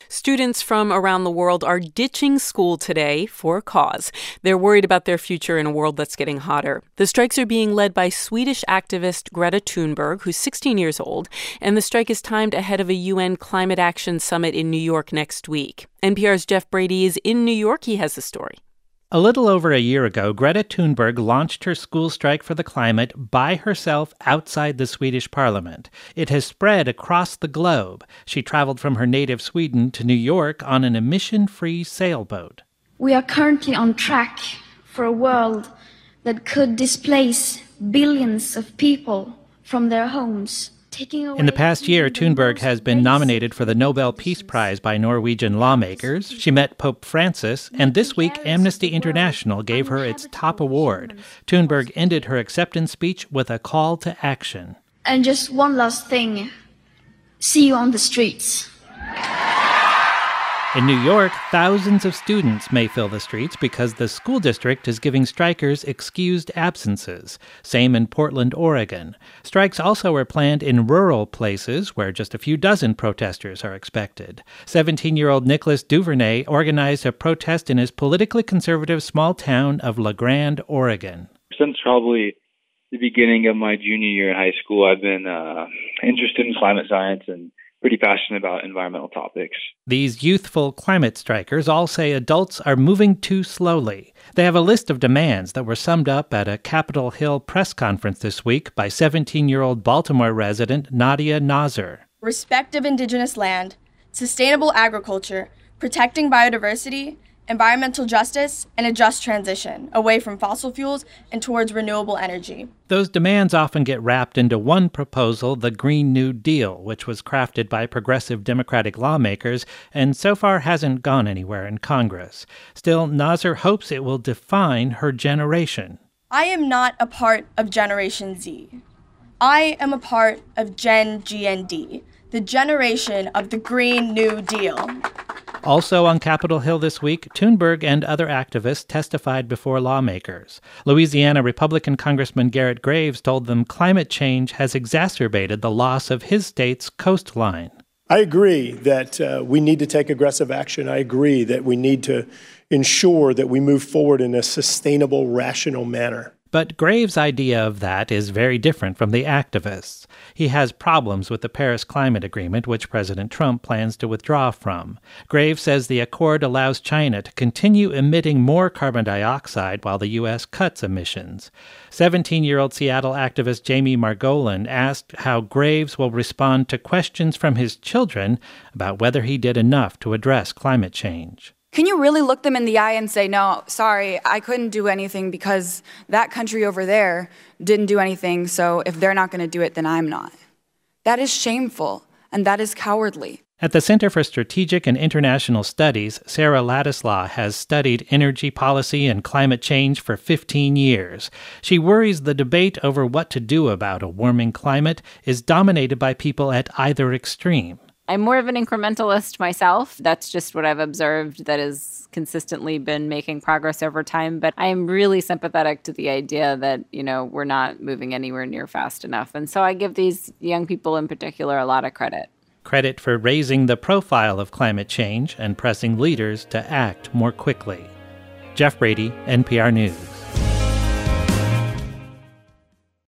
Students from around the world are ditching school today for a cause. They're worried about their future in a world that's getting hotter. The strikes are being led by Swedish activist Greta Thunberg, who's 16 years old, and the strike is timed ahead of a UN Climate Action Summit in New York next week. NPR's Jeff Brady is in New York. He has the story. A little over a year ago, Greta Thunberg launched her school strike for the climate by herself outside the Swedish parliament. It has spread across the globe. She traveled from her native Sweden to New York on an emission-free sailboat. We are currently on track for a world that could displace billions of people from their homes. In the past year, Thunberg has been nominated for the Nobel Peace Prize by Norwegian lawmakers. She met Pope Francis, and this week Amnesty International gave her its top award. Thunberg ended her acceptance speech with a call to action. And just one last thing. See you on the streets. In New York, thousands of students may fill the streets because the school district is giving strikers excused absences. Same in Portland, Oregon. Strikes also are planned in rural places where just a few dozen protesters are expected. 17-year-old Nicholas Duvernay organized a protest in his politically conservative small town of La Grande, Oregon. Since probably the beginning of my junior year in high school, I've been interested in climate science and pretty passionate about environmental topics. These youthful climate strikers all say adults are moving too slowly. They have a list of demands that were summed up at a Capitol Hill press conference this week by 17-year-old Baltimore resident Nadia Nazar. Respect of indigenous land, sustainable agriculture, protecting biodiversity, environmental justice, and a just transition away from fossil fuels and towards renewable energy. Those demands often get wrapped into one proposal, the Green New Deal, which was crafted by progressive Democratic lawmakers and so far hasn't gone anywhere in Congress. Still, Nazar hopes it will define her generation. I am not a part of Generation Z. I am a part of Gen GND, the generation of the Green New Deal. Also on Capitol Hill this week, Thunberg and other activists testified before lawmakers. Louisiana Republican Congressman Garrett Graves told them climate change has exacerbated the loss of his state's coastline. I agree that we need to take aggressive action. I agree that we need to ensure that we move forward in a sustainable, rational manner. But Graves' idea of that is very different from the activists. He has problems with the Paris Climate Agreement, which President Trump plans to withdraw from. Graves says the accord allows China to continue emitting more carbon dioxide while the U.S. cuts emissions. 17-year-old Seattle activist Jamie Margolin asked how Graves will respond to questions from his children about whether he did enough to address climate change. Can you really look them in the eye and say, no, sorry, I couldn't do anything because that country over there didn't do anything, so if they're not going to do it, then I'm not? That is shameful, and that is cowardly. At the Center for Strategic and International Studies, Sarah Ladislaw has studied energy policy and climate change for 15 years. She worries the debate over what to do about a warming climate is dominated by people at either extreme. I'm more of an incrementalist myself. That's just what I've observed that has consistently been making progress over time. But I am really sympathetic to the idea that, we're not moving anywhere near fast enough. And so I give these young people in particular a lot of credit. Credit for raising the profile of climate change and pressing leaders to act more quickly. Jeff Brady, NPR News.